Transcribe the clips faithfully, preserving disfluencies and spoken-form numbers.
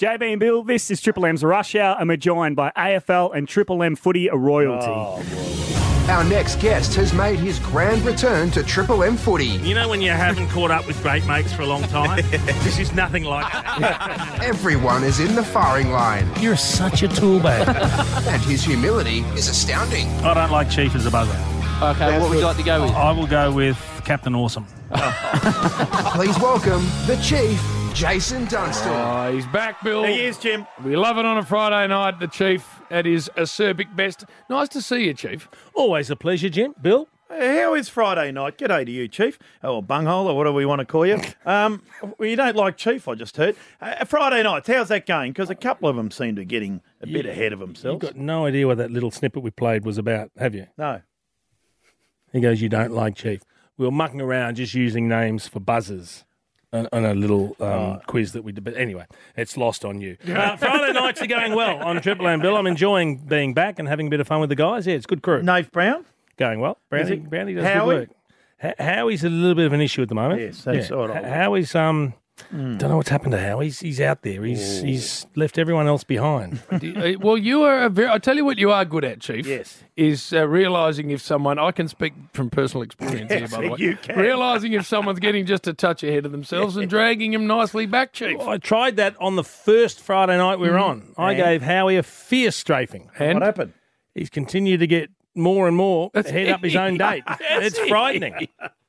J B and Bill, this is Triple M's Rush Hour, and we're joined by A F L and Triple M footy royalty. Oh, Our next guest has made his grand return to Triple M footy. You know when you haven't caught up with great mates for a long time? This is nothing like that. Everyone is in the firing line. You're such a tool bag. And his humility is astounding. I don't like Chief as a buzzer. Okay, what would you like to go with? I will go with Captain Awesome. Please welcome the Chief, Jason Dunstall. Oh, he's back, Bill. He is, Jim. We love it on a Friday night, the Chief at his acerbic best. Nice to see you, Chief. Always a pleasure, Jim. Bill? How is Friday night? G'day to you, Chief, or bunghole, or whatever we want to call you. Um, well, you don't like Chief, I just heard. Uh, Friday nights, how's that going? Because a couple of them seem to be getting a bit ahead of themselves. You've got no idea what that little snippet we played was about, have you? No. He goes, you don't like Chief. We were mucking around just using names for buzzers on, on a little um, oh. quiz that we did. But anyway, it's lost on you. Uh, Friday nights are going well on Triple M, Bill. I'm enjoying being back and having a bit of fun with the guys. Yeah, it's good crew. Nave Brown? Going well. Brownie, Brownie does Howie? good work. H- Howie's a little bit of an issue at the moment. Yes, that's yeah. all right. H- Howie's, um, mm. don't know what's happened to Howie. He's, he's out there. He's Ooh. he's left everyone else behind. Well, you are a very, I tell you what you are good at, Chief. Yes. Is uh, realising if someone, I can speak from personal experience yes, here, by the way. You can. Realising if someone's getting just a touch ahead of themselves and dragging him nicely back, Chief. Well, I tried that on the first Friday night we were mm. on. I and? gave Howie a fierce strafing. And what happened? He's continued to get more and more That's head up his own date. It's frightening.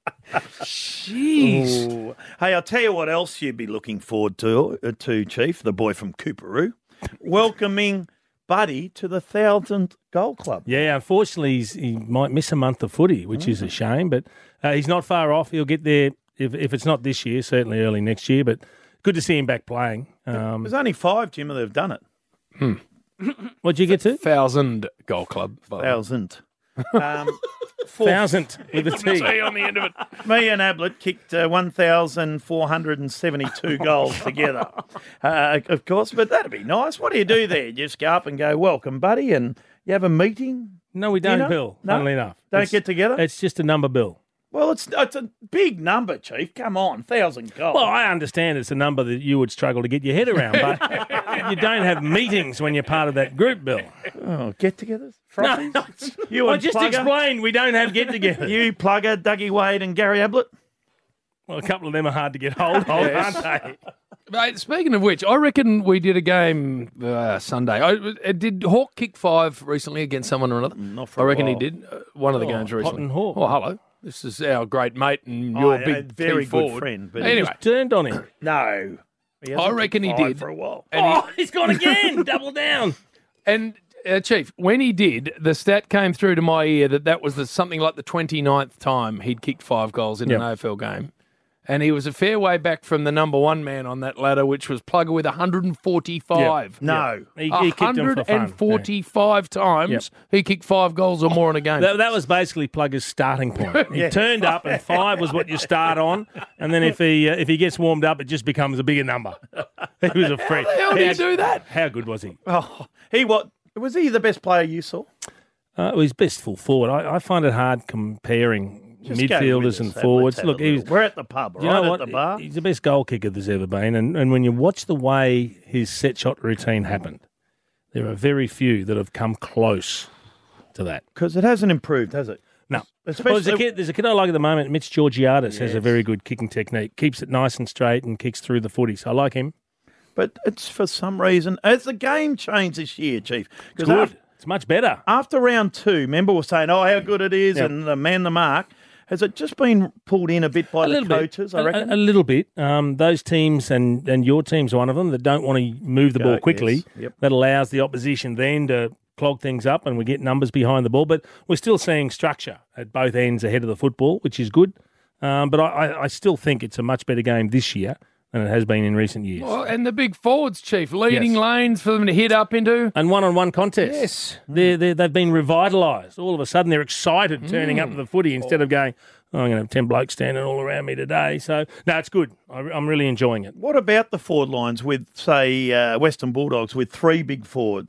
Jeez. Ooh. Hey, I'll tell you what else you'd be looking forward to, uh, to Chief, the boy from Cooperoo, welcoming Buddy to the thousandth goal club. Yeah, unfortunately, he's, he might miss a month of footy, which mm. is a shame, but uh, he's not far off. He'll get there, if, if it's not this year, certainly early next year, but good to see him back playing. Um, There's only five, Jim, that have done it. Hmm. What'd you get to? Thousand goal club. Thousand. Um, Thousand with a T. T on the end of it. Me and Ablett kicked uh, one thousand four hundred seventy-two goals together, uh, of course, but that'd be nice. What do you do there? You just go up and go, welcome, buddy, and you have a meeting? No, we don't, you know? Bill, no? funnily enough. Don't it's, get together? It's just a number, Bill. Well, it's it's a big number, Chief. Come on, thousand goals. Well, I understand it's a number that you would struggle to get your head around, but you don't have meetings when you're part of that group, Bill. Oh, get-togethers? No, no, you I and just Plugger? explained we don't have get-togethers. You, Plugger, Dougie Wade and Gary Ablett? Well, a couple of them are hard to get hold of, Yes. aren't they? Mate, speaking of which, I reckon we did a game uh, Sunday. I, uh, did Hawk kick five recently against someone or another? Not for I a reckon while. he did. Uh, one of the Oh, games recently. Cotton Hawk. Oh, hello. This is our great mate and your Oh, big a very key good forward. friend. But Anyway. Just turned on him. No. He I hasn't reckon he kicked five did. for a while. And Oh, he's gone again. Double down. And, uh, Chief, when he did, the stat came through to my ear that that was the, something like the twenty-ninth time he'd kicked five goals in Yep. an A F L game. And he was a fair way back from the number one man on that ladder, which was Plugger with one hundred forty-five. Yep. No. He, he kicked them for fun. one hundred forty-five times Yep. he kicked five goals or more in a game. That, that was basically Plugger's starting point. He Yeah. turned up, and five was what you start on. And then if he uh, if he gets warmed up, it just becomes a bigger number. He was a freak. How did he do that? How good was he? Oh, he what? Was he the best player you saw? Uh, he was best full forward. I, I find it hard comparing Just go with midfielders us, and Ablett, forwards. have Look, a he little- was, we're at the pub, you right know at what? the bar. He's the best goal kicker there's ever been. And, and when you watch the way his set shot routine happened, there are very few that have come close to that. Because it hasn't improved, has it? No. Especially, Well, there's, a kid, there's a kid I like at the moment, Mitch Georgiadis, has a Yes. very good kicking technique. Keeps it nice and straight and kicks through the footy. So I like him. but it's for some reason. Has the game changed this year, Chief? It's 'Cause good. After, It's much better. after round two, remember we were saying, oh, how good it is Yep. and the man the mark. Has it just been pulled in a bit by A the little coaches, bit. I reckon? A, a little bit. Um, those teams, and, and your team's one of them, that don't want to move the Go, ball quickly. yes. Yep. That allows the opposition then to clog things up and we get numbers behind the ball. But we're still seeing structure at both ends ahead of the football, which is good. Um, but I, I, I still think it's a much better game this year than it has been in recent years. Well, and the big forwards, Chief, leading Yes. lanes for them to hit up into. And one-on-one contests. Yes. They're, they're, they've been revitalised. All of a sudden they're excited turning up to the footy instead of going, oh, I'm going to have ten blokes standing all around me today. So, no, it's good. I, I'm really enjoying it. What about the forward lines with, say, uh, Western Bulldogs with three big forwards?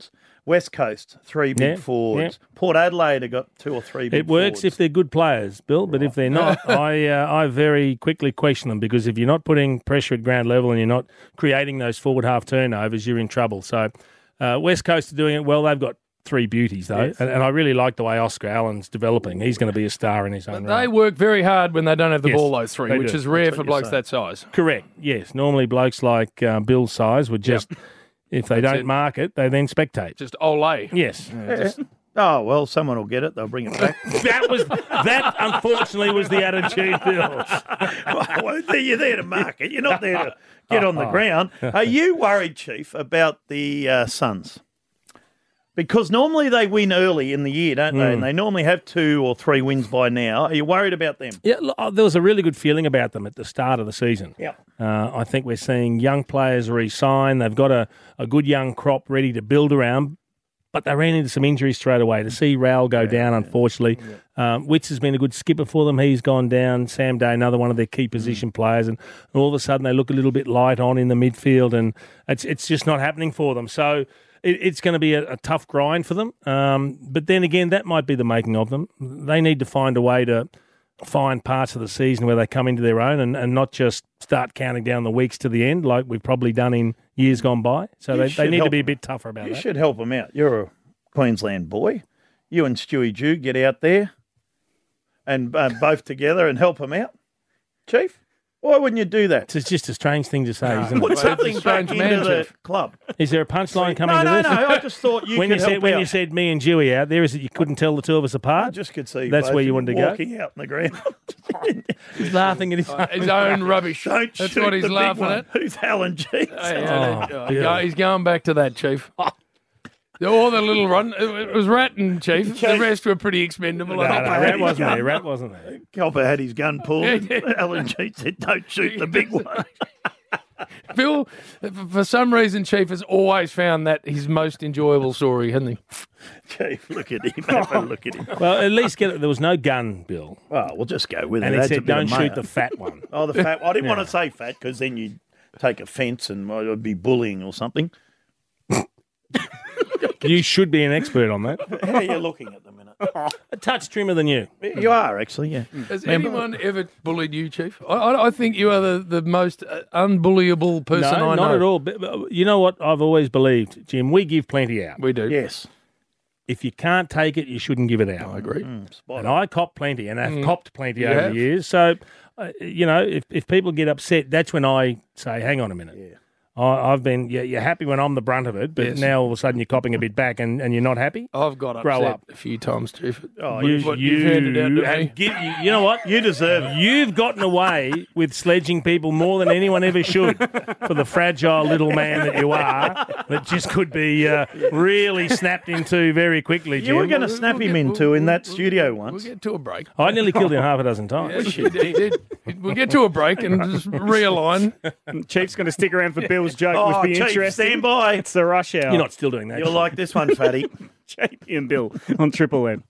West Coast, three big Yeah, forwards. Port Adelaide have got two or three big It works forwards. if they're good players, Bill, but if they're not, I uh, I very quickly question them because if you're not putting pressure at ground level and you're not creating those forward half turnovers, you're in trouble. So uh, West Coast are doing it well. They've got three beauties, though, Yes. and, and I really like the way Oscar Allen's developing. He's going to be a star in his own They right. work very hard when they don't have the Yes, ball, those three, they which do. is rare That's for what you're blokes saying. that size. Correct, yes. Normally blokes like uh, Bill's size would just, if they don't it. mark it, they then spectate. Just ole. Yes. Oh, well, someone will get it. They'll bring it back. That was that. Unfortunately, was the attitude, Bill. Well, you're there to mark it. You're not there to get on the ground. Are you worried, Chief, about the uh, Suns? Because normally they win early in the year, don't they? And they normally have two or three wins by now. Are you worried about them? Yeah, look, oh, there was a really good feeling about them at the start of the season. Yeah. Uh, I think we're seeing young players re-sign. They've got a, a good young crop ready to build around, but they ran into some injuries straight away. To see Raul go down, unfortunately. Um, Witts has been a good skipper for them. He's gone down. Sam Day, another one of their key position players. And, and all of a sudden they look a little bit light on in the midfield, and it's it's just not happening for them. So it, it's going to be a, a tough grind for them. Um, but then again, that might be the making of them. They need to find a way to find parts of the season where they come into their own and, and not just start counting down the weeks to the end like we've probably done in years gone by. So You they, they should need to help be a them. bit tougher about You that. should help them out. You're a Queensland boy. You and Stewie Jew get out there and uh, both together and help them out. Chief, why wouldn't you do that? It's just a strange thing to say, isn't Put it? something back strange into man, the Chief. club. Is there a punchline coming no, to no, this? no. I just thought you when could you said help when out. you said me and Dewey out there, is that you couldn't tell the two of us I apart? just could see That's both where you of wanted to go? walking out in the ground. He's laughing at his own. His own rubbish. Don't That's shoot what he's the big laughing one. at. Who's Alan Jeeves? Hey, yeah, Oh, uh, Bill. he's going back to that, Chief. Or the little run. It was Rat and Chief. The Chief. rest were pretty expendable. No, no, I think. Rat wasn't there. Rat wasn't there. Copper had his gun pulled. Alan Jeeves said, "Don't shoot the big one." Bill, for some reason, Chief has always found that his most enjoyable story, hasn't he? Chief, look at him. Have a look at him. Well, at least get it. There was no gun, Bill. Well, we'll just go with it. And he Adds a said, bit of don't shoot mayo. the fat one. Oh, the fat. I didn't want to say fat because then you'd take offence and it would be bullying or something. You should be an expert on that. How are you looking at the minute? A touch trimmer than you. You are actually, yeah. Has anyone ever bullied you, Chief? I, I, I think you are the, the most uh, unbullyable person no, I know. not at all. But, but you know what I've always believed, Jim? We give plenty out. We do. Yes. If you can't take it, you shouldn't give it out. I agree. Spot And on. I cop plenty, and I've Mm. copped plenty You over have? the years. So, uh, you know, if, if people get upset, that's when I say, hang on a minute. Yeah. I, I've been, yeah, you're happy when I'm the brunt of it, but Yes. now all of a sudden you're copping a bit back and, and you're not happy? I've got Grow upset up. a few times, Chief. Oh, You, you, what you've handed out to me. and give- you, you know what? you deserve it. You've gotten away with sledging people more than anyone ever should for the fragile little man that you are that just could be uh, really snapped into very quickly, Jim. You were going to snap We'll him get- into we'll- in that we'll- studio We'll once. get to a break. I nearly killed him half a dozen times. Yes, you did. did. We'll get to a break and just realign. Chief's going to stick around for Bill's joke, Oh, which be Chief, interesting. stand by. It's the rush hour. You're not still doing that. You'll like this one, fatty. J P and Bill on Triple M.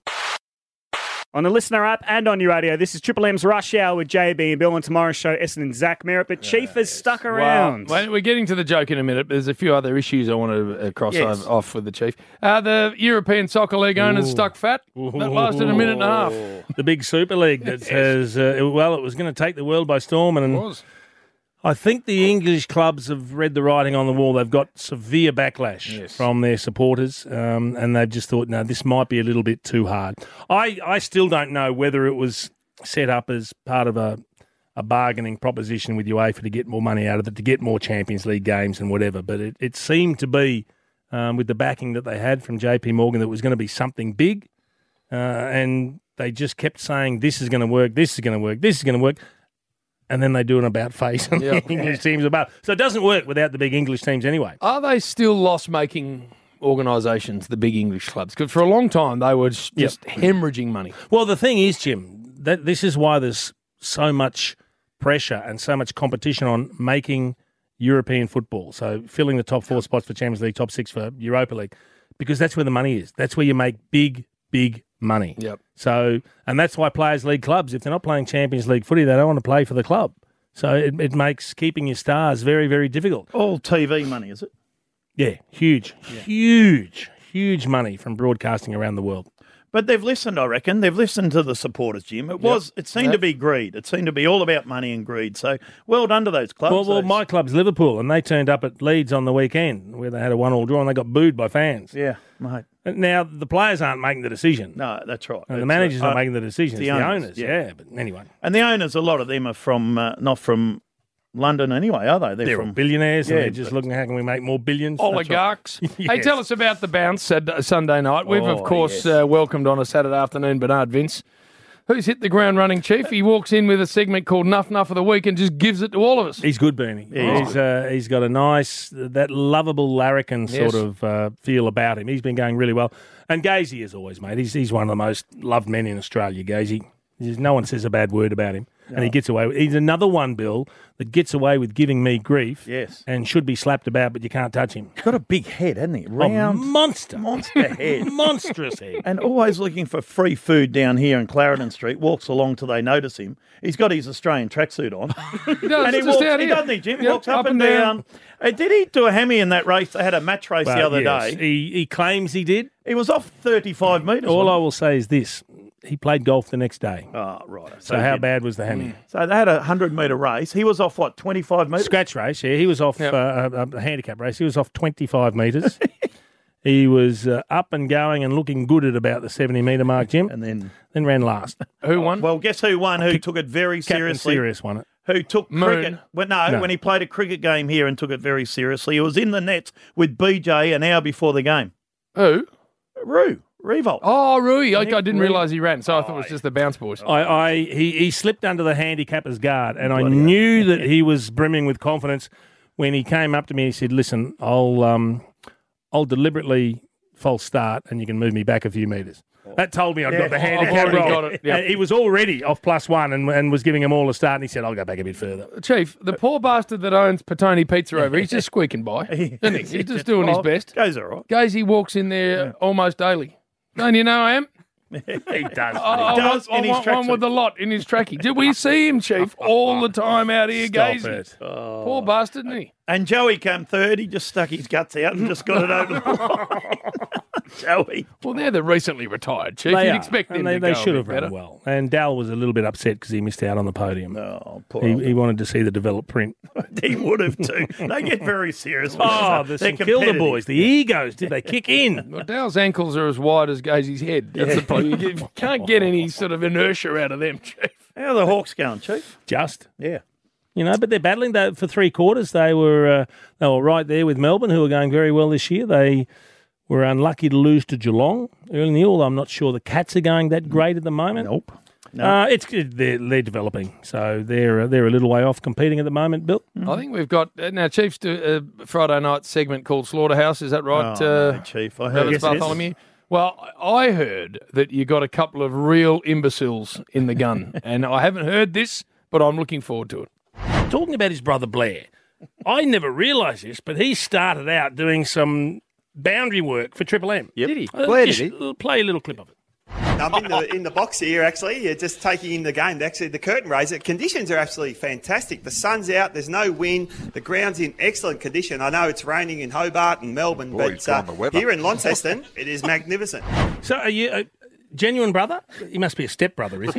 On the listener app and on your radio, this is Triple M's Rush Hour with J B and Bill. On tomorrow's show, Essendon and Zach Merritt. But Chief has stuck around. Well, we're getting to the joke in a minute, but there's a few other issues I want to uh, cross Yes. over, off with the Chief. Uh, the European Soccer League owners stuck fat. That lasted a minute and a half. The big Super League that has, uh, well, it was going to take the world by storm. And It was. I think the English clubs have read the writing on the wall. They've got severe backlash Yes. from their supporters, um, and they've just thought, no, this might be a little bit too hard. I, I still don't know whether it was set up as part of a, a bargaining proposition with UEFA to get more money out of it, to get more Champions League games and whatever, but it, it seemed to be, um, with the backing that they had from J P Morgan, that it was going to be something big, uh, and they just kept saying, this is going to work, this is going to work, this is going to work. And then they do an about face on Yeah. the English teams about. So it doesn't work without the big English teams anyway. Are they still loss-making organisations, the big English clubs? Because for a long time they were just Yep. hemorrhaging money. Well, the thing is, Jim, that this is why there's so much pressure and so much competition on making European football. So filling the top four spots for Champions League, top six for Europa League, because that's where the money is. That's where you make big, big money. Yep. So, and that's why players leave clubs. If they're not playing Champions League footy, they don't want to play for the club. So it, it makes keeping your stars very, very difficult. All T V money, is it? Yeah, huge, huge, huge money from broadcasting around the world. But they've listened, I reckon. They've listened to the supporters, Jim. It was. It seemed to be greed. It seemed to be all about money and greed. So well done to those clubs. Well, well, those- my club's Liverpool, and they turned up at Leeds on the weekend where they had a one-all draw, and they got booed by fans. Yeah, mate. Now, the players aren't making the decision. No, that's right. And the It's, manager's uh, not making the decision. the It's the owners, owners, yeah. yeah. But anyway, And the owners, a lot of them are from uh, not from London anyway, are they? They're, they're from all billionaires, and yeah, they're just but- looking, how can we make more billions? Oligarchs. Hey, Yes. tell us about the bounce Sat- Sunday night. We've, of Oh, course, yes. uh, welcomed on a Saturday afternoon Bernard Vince, who's hit the ground running, Chief. He walks in with a segment called Nuff Nuff of the Week and just gives it to all of us. He's good, Bernie. Yeah, he's he's uh, he's got a nice, that lovable larrikin Yes. sort of uh, feel about him. He's been going really well. And Gazy, as always, mate, he's he's one of the most loved men in Australia, Gazy. There's- No one says a bad word about him. And he gets away with He's another one, Bill, that gets away with giving me grief Yes. and should be slapped about, but you can't touch him. He's got a big head, hasn't he? A Round, monster. monster head. Monstrous head. And always looking for free food down here in Clarendon Street. Walks along till they notice him. He's got his Australian tracksuit on. He does, and he just walks, out he here. doesn't he, Jim? Yep, Walks up, and down. Uh, did he do a hammy in that race? They had a match race the Well, other yes, day. He, he claims he did. He was off thirty-five metres. All I wasn't will say is this. He played golf the next day. he? Oh, right. So he how did. bad was the hammy? So they had a hundred metre race. He was off what, twenty-five metres? Scratch race, yeah. He was off Yep. uh, a, a handicap race. He was off twenty-five metres. He was uh, up and going and looking good at about the seventy metre mark, Jim. And then, Then ran last. Who won? well, guess who won? Who took it very Captain seriously? Serious won it. Who took Moon. cricket? Well, no, No. when he played a cricket game here and took it very seriously. He was in the nets with B J an hour before the game. Who? Roo, Revolt. Oh, Rui. I, I didn't Rui. realise he ran, so I thought it was just the bounce boys. I, I he, he slipped under the handicapper's guard, and I knew that he was brimming with confidence when he came up to me. He said, "Listen, I'll um, I'll deliberately false start, and you can move me back a few metres." That told me I'd got the I've handicap already wrong. got it, yeah. And he was already off plus one and, and was giving them all a start, and he said, "I'll go back a bit further." Chief, the poor bastard that owns Petone Pizza over, he's just squeaking by, isn't he? He's just doing his Oh, best. Goes all right. Gazy walks in there almost daily. Don't you know I am? He does. I, I does want, in I his want one tracksuit. with a lot in his trackie. Did we see him, Chief, all the time out here, Stop Gazy? it. Poor bastard, isn't he? And Joey came third. He just stuck his guts out and just got it over the line. Joey. Well, they're the recently retired, Chief. They You'd are, expect them and they, to they go a should bit have run better. well. And Dal was a little bit upset because he missed out on the podium. Oh, poor He, old- he wanted to see the developed print. He would have too. They get very serious. with Oh, this. the They're St Kilda competitive. boys, the egos, did they kick in? Well, Dale's ankles are as wide as Gazy's head. That's the problem. You can't get any sort of inertia out of them, Chief. How are the Hawks going, Chief? Just. Yeah. You know, but they're battling. They, for three quarters, they were uh, they were right there with Melbourne, who are going very well this year. They were unlucky to lose to Geelong early in the year, although I'm not sure the Cats are going that great at the moment. Nope. No. Uh, it's they're, they're developing, so they're uh, they're a little way off competing at the moment, Bill. I think we've got uh, now Chiefs do a Friday night segment called Slaughterhouse. Is that right, Oh, uh, no, Chief. I Ellis heard. Yes, it is. Bartholomew? Well, I heard that you got a couple of real imbeciles in the gun, and I haven't heard this, but I'm looking forward to it. Talking about his brother Blair, I never realised this, but he started out doing some boundary work for Triple M. Yep. Did he? Uh, Blair just did l- play a little clip of it. I'm in the in the box here actually. Yeah, just taking in the game. Actually, the curtain raiser. Conditions are absolutely fantastic. The sun's out. There's no wind. The ground's in excellent condition. I know it's raining in Hobart and Melbourne, Boy, but he's gone uh, the weather. here in Launceston, it is magnificent. So, are you a genuine brother? He must be a step brother, is he?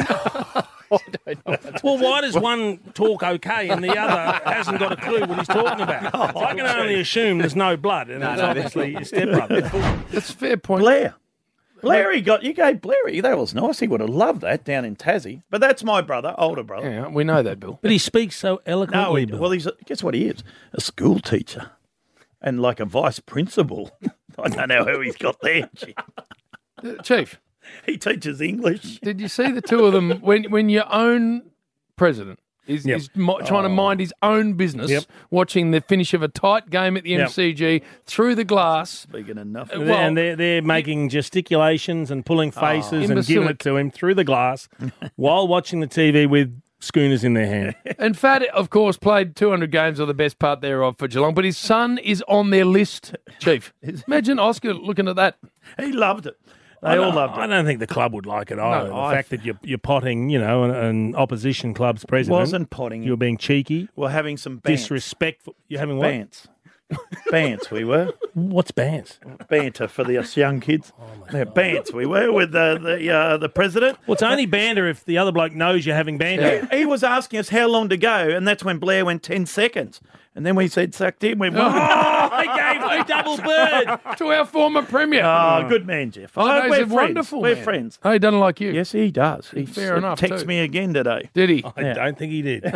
Well, why does one talk okay and the other hasn't got a clue what he's talking about? I can only assume there's no blood, and it's obviously your step brother. That's a fair point. Blair. Blair, he got you gave Blair. That was nice. He would have loved that down in Tassie. But that's my brother, older brother. Yeah, we know that, Bill. But he speaks so No, eloquently. he, Bill. well, he's a, guess what he is? A school teacher, and like a vice principal. I don't know how he's got there. Gee. Uh, Chief, He teaches English. did you see the two of them when when your own president is, Yep. is mo- trying to mind his own business, Yep. watching the finish of a tight game at the Yep. M C G through the glass? Speaking enough. Uh, And well, they're, they're making gesticulations and pulling faces and giving Imbecilic. it to him through the glass while watching the T V with schooners in their hand. And Fat, of course, played two hundred games or the best part thereof for Geelong, but his son is on their list, Chief. Imagine Oscar looking at that. He loved it. They I all don't- loved I it. don't think the club would like it either. No, the I- fact that you're, you're potting, you know, an, an opposition club's president. Wasn't potting. You're being cheeky, We're having some bants. disrespectful. You're having what? Bants. Bants we were. What's Bants? Banter for the us young kids. Oh, yeah, Bants we were with the the, uh, the president. Well, it's only banter if the other bloke knows you're having banter. He was asking us how long to go, and that's when Blair went ten seconds. And then we said, sucked in, we won. Oh, he gave a double bird. To our former premier. Oh, good man, Jeff. Oh, no, we're he's a friends. wonderful We're man. friends. Oh, he doesn't like you. Yes, he does. He Fair enough, texted too. me again today. Did he? I don't think he did.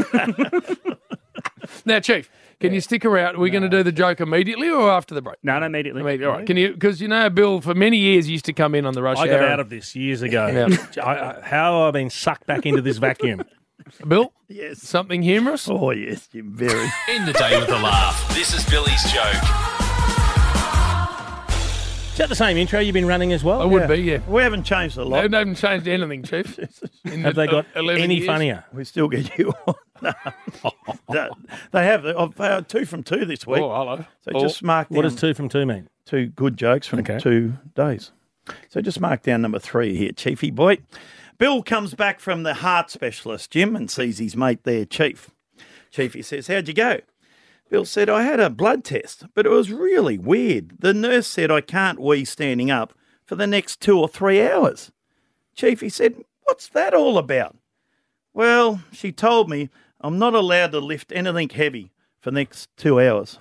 Now, Chief, can you stick around? Are we going to do the joke immediately or after the break? No, no, immediately. Immediately. All right. Can you? Because you know, Bill, for many years used to come in on the rush I hour. got out of this years ago. Yeah. I, I, how have I been sucked back into this vacuum? Bill? Yes. Something humorous? Oh, yes, Jim, very. In the day with a laugh. This is Billy's joke. Is that the same intro you've been running as well? I would be, yeah. We haven't changed a They lot. haven't changed anything, Chief. In Have the they got eleven any years. funnier? We still get you on. No. They have. I've had two from two this week. Oh, hello. So Oh. just mark down What does two from two mean? two good jokes from Okay. two days. So just mark down number three here, Chiefy boy. Bill comes back from the heart specialist, Jim, and sees his mate there, Chief. Chiefy says, how'd you go? Bill said, I had a blood test, but it was really weird. The nurse said I can't wee standing up for the next two or three hours. Chiefy said, what's that all about? Well, she told me I'm not allowed to lift anything heavy for the next two hours.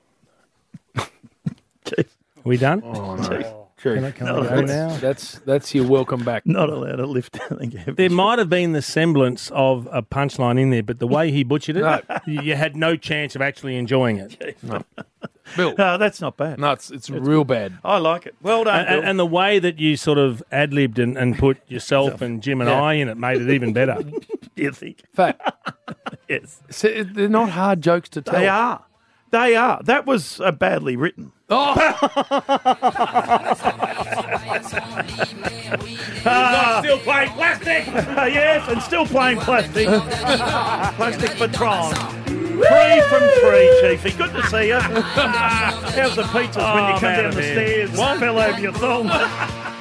Chief, Are we done? Oh, no. Can I, can I go now? That's, that's your welcome back. not allowed to lift anything heavy. There might have been the semblance of a punchline in there, but the way he butchered it, you you had no chance of actually enjoying it. Bill. No, that's not bad. No, it's, it's real bad. I like it. Well done, And, Bill. and, and the way that you sort of ad-libbed and, and put yourself and Jim and Yeah. I in it made it even better. Do you think? Fact. Yes. So, they're not hard jokes to tell. They are. They are. That was uh, badly written. Oh, Still playing plastic. Yes, and still playing plastic. Plastic Patron. Three from three, Chiefy. Good to see you. How's the pizzas when you Oh, come man, down the man. stairs? One fell over your thong.